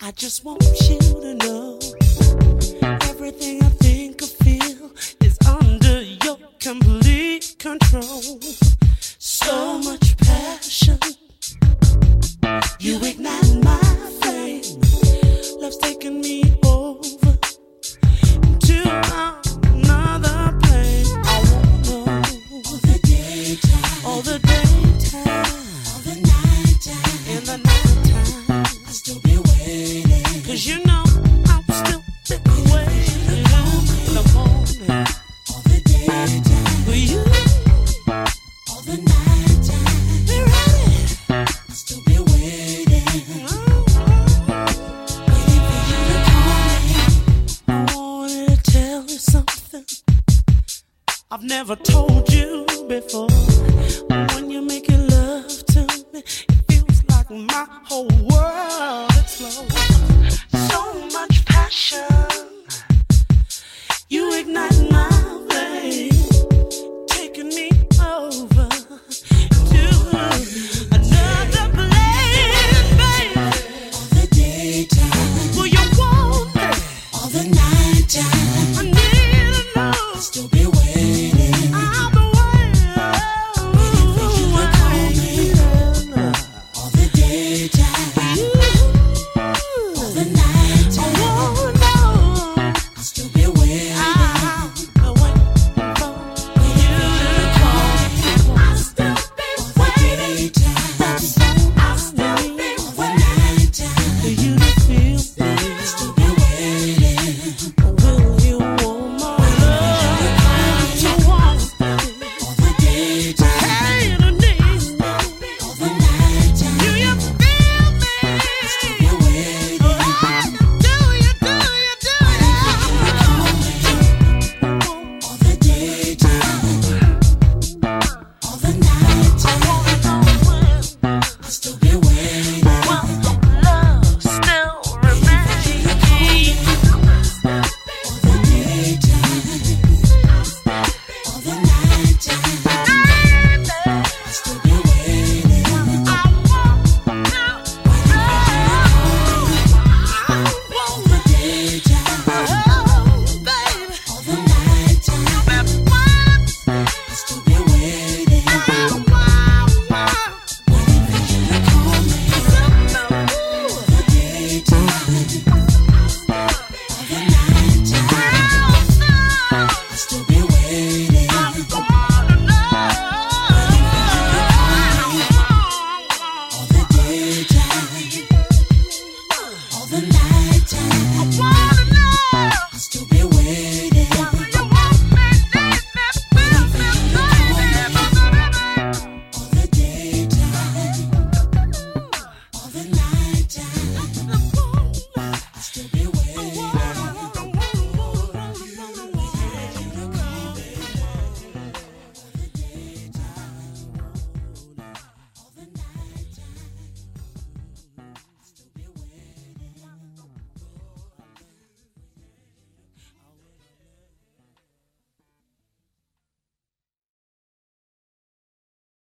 I just want you to know everything I think or feel is under your complete control. So much passion, you ignite my flame. Love's taking me over to another plane. I won't know all the daytime, all the daytime, all the nighttime, in the nighttime. I'll still be waiting, 'cause you know I'm still waiting in the morning. All the daytime for you, all the nighttime. Be ready, I'll still be waiting, waiting for you to call me. I wanted to tell you something I've never told you before. When you make your love to me, it feels like my whole world